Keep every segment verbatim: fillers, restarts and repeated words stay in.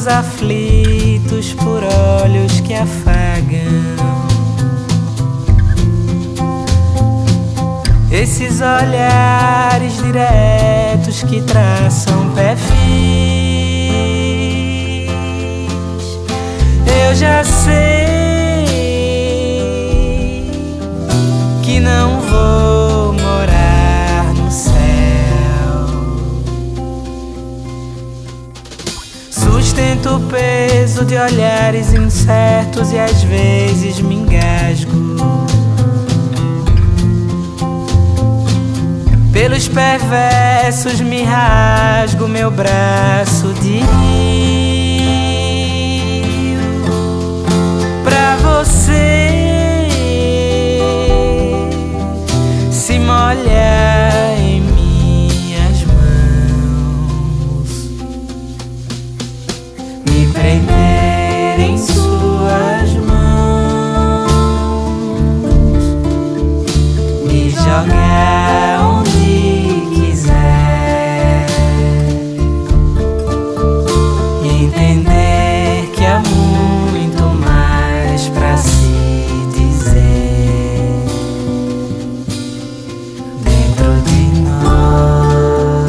olhos aflitos por olhos que afagam. Esses olhares diretos que traçam perfis. Eu já sei que não vou morar no céu. Sustento o peso de olhares incertos e às vezes me engasgo. Pelos perversos me rasgo meu braço de rio. Pra você se molhar em minhas mãos, me prender em suas mãos, me jogar onde quiser e entender que há muito mais pra se dizer dentro de nós.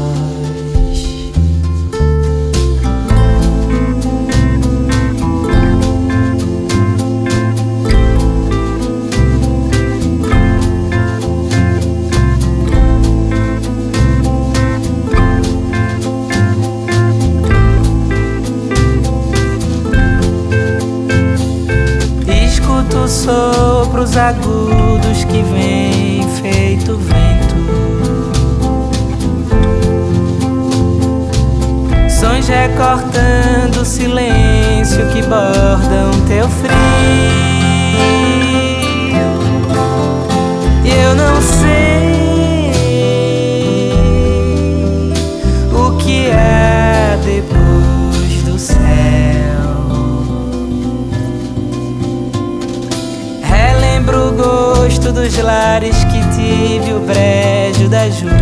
Sopros agudos que vêm feito vento, sons recortando o silêncio que bordam teu frio. E eu não sei o que há depois do céu. Lembro o gosto dos lares que tive, o brejo das ruas,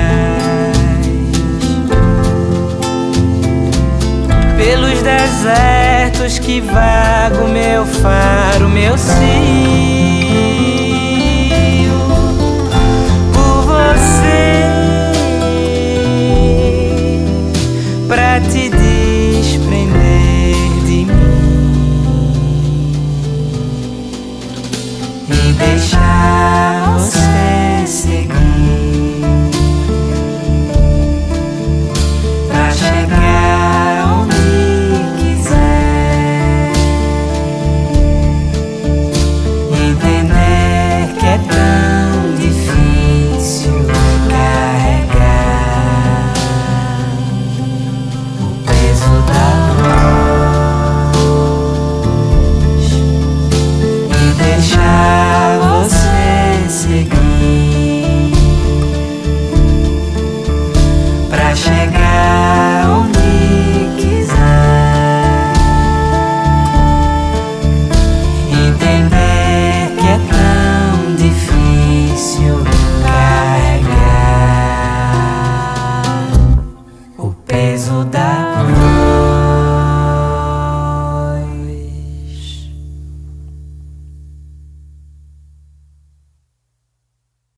pelos desertos que vago meu faro, meu cio.